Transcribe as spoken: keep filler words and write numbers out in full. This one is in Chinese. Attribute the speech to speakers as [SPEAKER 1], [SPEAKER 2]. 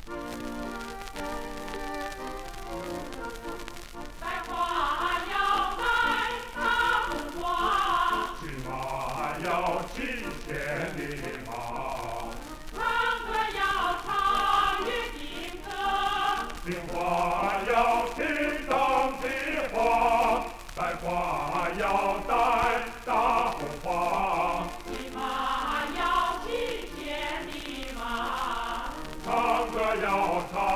[SPEAKER 1] 带花要带大红花，
[SPEAKER 2] 骑马要骑千里马，
[SPEAKER 1] 唱歌要唱越金歌，
[SPEAKER 2] 听话要听当地话，带花要带大红花，
[SPEAKER 1] 骑马要骑千里马，
[SPEAKER 2] 唱歌要唱。